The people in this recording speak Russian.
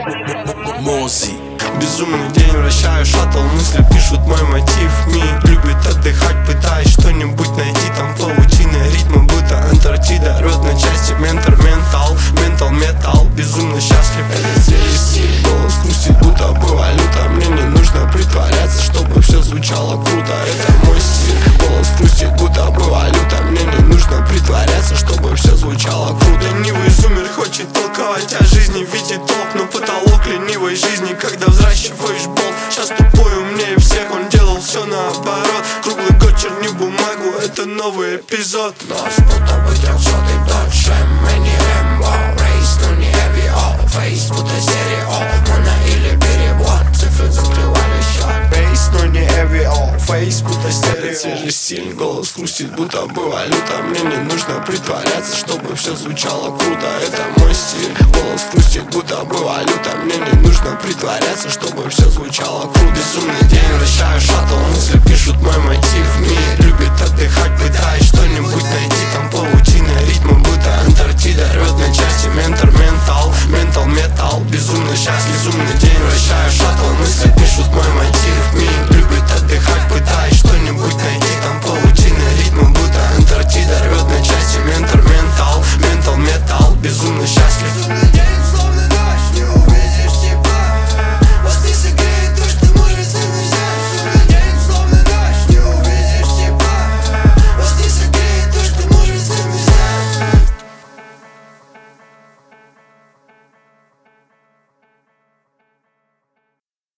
Мози. Безумный день, вращаю шаттл, мысли пишут мой мотив. Ми любит отдыхать, пытаясь что-нибудь найти. Там паутина ритма, будто Антарктида. Рвет на части ментор, ментал, металл. Безумно счастлив, это свежий стиль. Голос хрустит, будто бы валюта. Мне не нужно притворяться, чтобы все звучало круто. Это мой стиль. Голос хрустит, будто бы валюта. Мне не нужно притворяться, чтобы все звучало круто. Ленивый зумер хочет толковать о жизни, видит толк, но потолок ленивой жизни, когда взращиваешь болт. Сейчас тупой умнее всех, он делал все наоборот. Круглый год черни бумагу, это новый эпизод. Нас будто бы 300-й Dodge Mini Rambo. Рейс, но не heavy, фейс, будто стерео. Моно или перевод, цифры закрывали счет. Бейс, но не heavy, фейс, будто стерео. Это свежий стиль, голос хрустит, будто бы валюта. Мне не нужно притворяться, чтобы все звучало круто. Это мой стиль, голос хрустит, будто бы валюта. Мне не нужно притворяться, чтобы все звучало круто. Безумный день, вращаю шаттл, мысли пишут мой мотив. Ми любит отдыхать, пытаясь что-нибудь найти. Там паутина ритма,